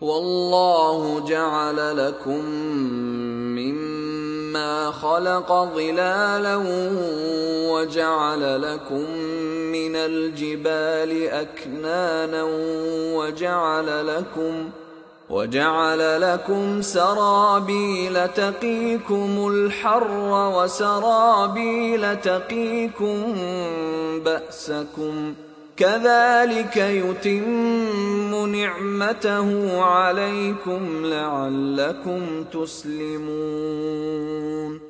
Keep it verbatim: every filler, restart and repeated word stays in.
والله جعل لكم مما خلق ظلالا وجعل لكم من الجبال أكنانا وجعل لكم وجعل لكم سرابيل تقيكم الحر وسرابيل تقيكم بأسكم كذلك يتم نعمته عليكم لعلكم تسلمون